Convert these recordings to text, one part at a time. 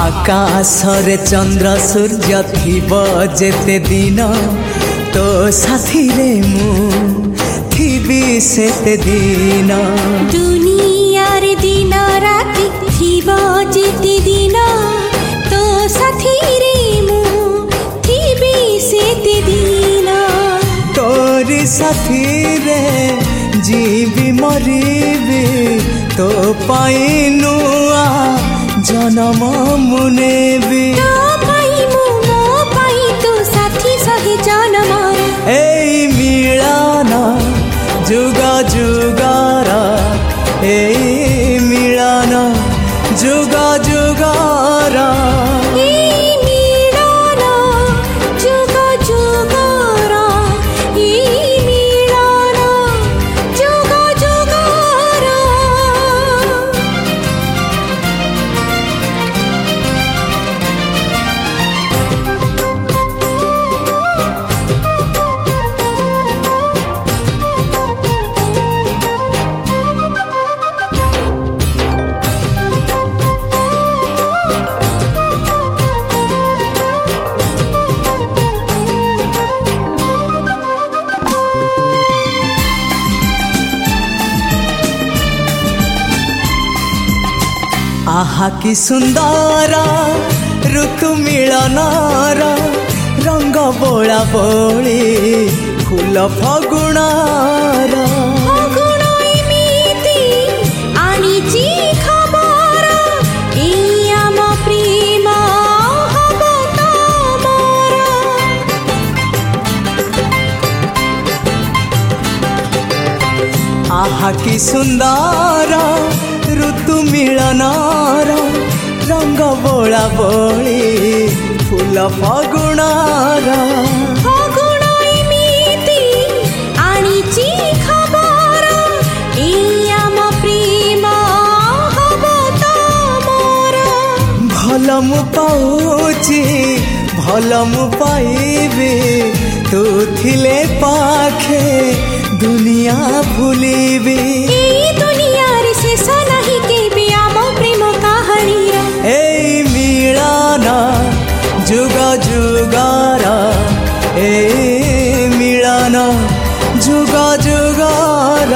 आकाशरे चंद्र सूर्य थिब जेते दिन तो साथी रे मु थिबी सेते दिन दुनिया रे दिन राति थिब जेते दिन तो साथी रे मु थिबी सेते दिन तोरी साथी रे जीवी मरीबी तो पाई नुआ जन्म मुनेबी तो पाई मु मो पाई तो साथी सहे जन्म ए मिलन जुग जुगर ए मिलन जुग जुगर आहा कि सुंदर ऋतु मिलनार रंग बोला बोली फूल फगुणार आहा कि सुंदर ऋतु मिलनार रंग बोला बोली फूल फगुणार भल मु पाउची भल मु पाइबी तू थिले पाखे दुनिया भूलिबी दुनिया रे शेष नहीं केबे आम प्रेम कहानी ए मिलन जुग जुगर ए मिलन जुग जुगर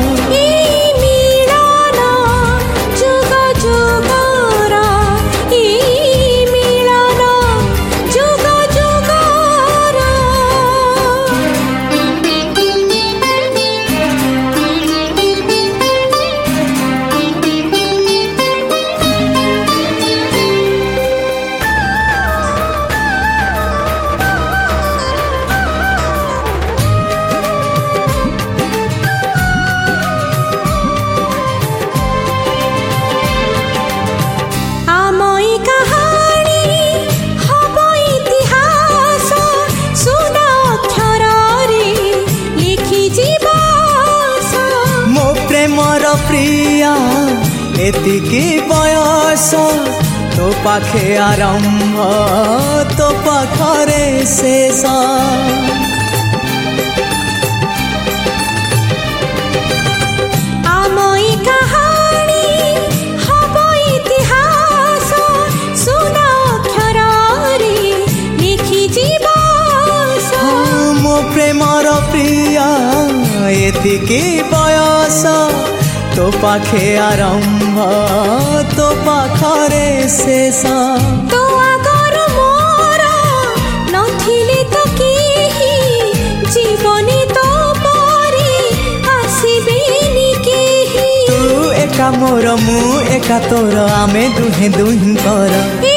प्रिया एतिकी बयस तो पाखे आरंभ तो पाखरे शेष आमई कहानी हब इतिहास सुना अक्षर रे लिखि जीवास मो प्रेमर प्रिया एतिकी बयस तो पाखे आरंभ तो पाखरे शेष तो आगर मोर नथिले तो केही जीवनी तो परी आसीबेनी केही तू एका मोर मु एका तोर आमे दुहे दुहिंकर